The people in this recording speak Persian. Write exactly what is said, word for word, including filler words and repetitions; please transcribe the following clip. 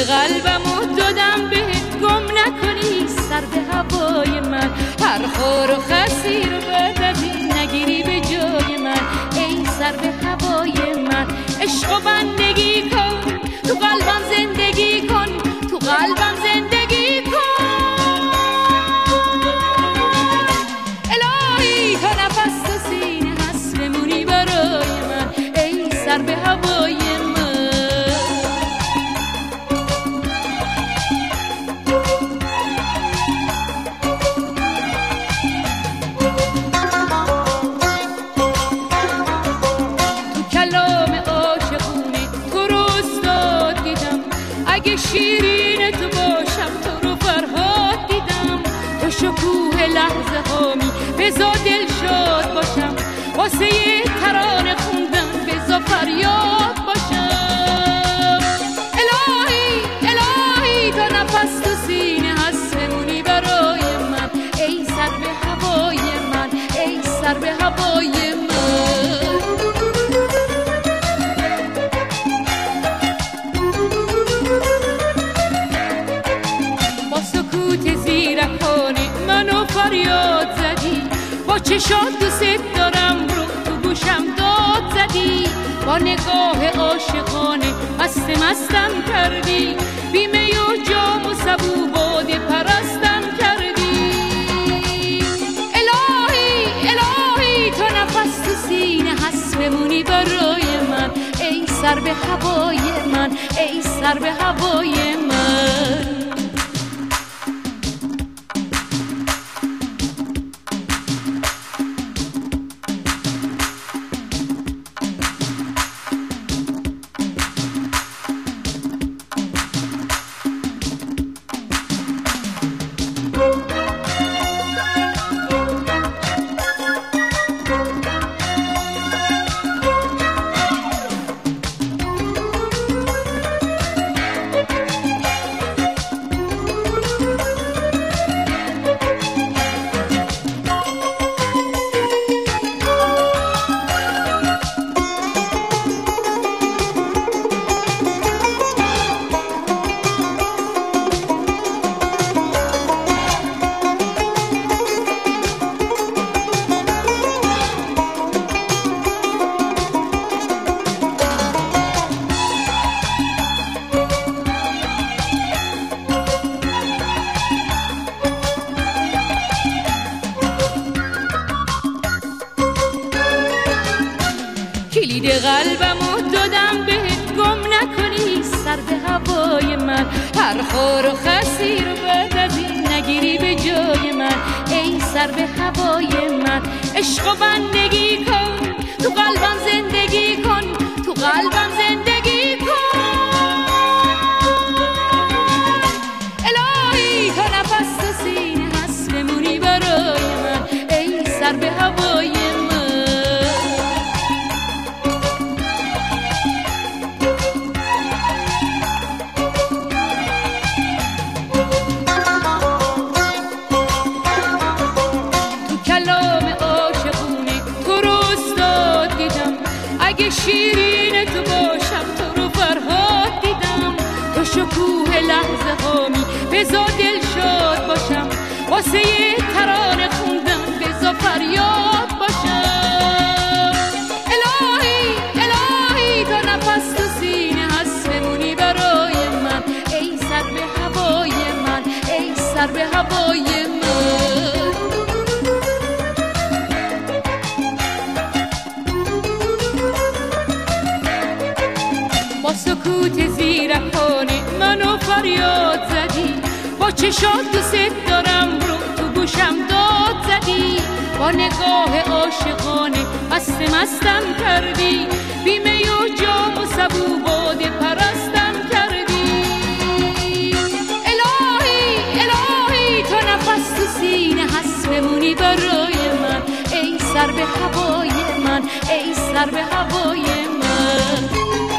قلبمو دادم بهت، گم نکنی سر به هوای من. هر خور و خسی رو بعد از این نگیری به جای من. ای سر به هوای من، عشق و بندگی کن، تو قلبم زندگی کن، تو قلبم زندگی کن. الهی تا نفس تو سینه هست بمونی برای من. ای سر به هوای من. اگه شیرین تو باشم تو رو فرهاد دیدم. تو شکوه لحظه هامی بزا دل شاد باشم. واسه یه ترانه خوندم بزا فریاد باشم. الهی الهی تا نفس تو سینه هست بمونی برای من. ای سر به هوای من، ای سر به هوای من. منو فریاد زدی، با چشات دوست دارم رو تو گوشم داد زدی. با نگاه عاشقانه مست مستم کردی. بیمه و جام و سبو باده پرستم کردی. الهی الهی تا نفس تو سینه هست بمونی برای من. ای سر به هوای من، ای سر به هوای من. کلید قلبمو دادم بهت، گم نکنی سر به هوای من. هر خور و خسی رو بعد از این نگیری به جای من. ای سر به هوای من، عشق و بندگی کن، تو قلبم زندگی کن، تو قلبم زندگی کن. الهی تا نفس تو سینه هست بمونی برای من. ای سر به هوای من. شیرین تو باشم تو رو فرهاد دیدم. تو شکوه لحظه هامی بزا دل شاد باشم. واسه یه ترانه خوندم بزا فریاد باشم. الهی الهی تا نفس تو سینه هست بمونی برای من. ای سر به هوای من، ای سر به هوای من. با سکوت زیرکانه منو فریاد زدی. با چشات دوست دارم رو تو گوشم داد زدی. با نگاه عاشقانه مست مستم کردی. بیمه و جام و سبو باده پرستم کردی. الهی الهی تا نفس تو سینه هست بمونی برای من. ای سر به هوای من، ای سر به هوای من.